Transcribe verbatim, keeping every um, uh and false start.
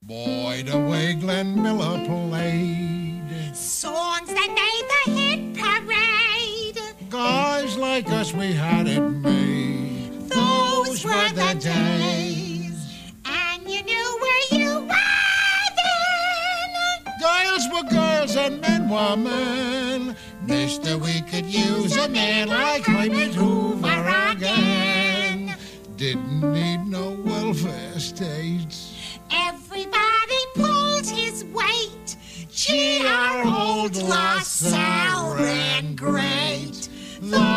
Boy, the way Glenn Miller played songs that made the hit parade. Guys like us, we had it made. Those were the days. And you knew where you were then. Girls were girls and men were men. Mister, we could use a man like Herbert Hoover again. Didn't need no welfare states. Everybody pulled his weight. Gee, our old La Salle ran great. The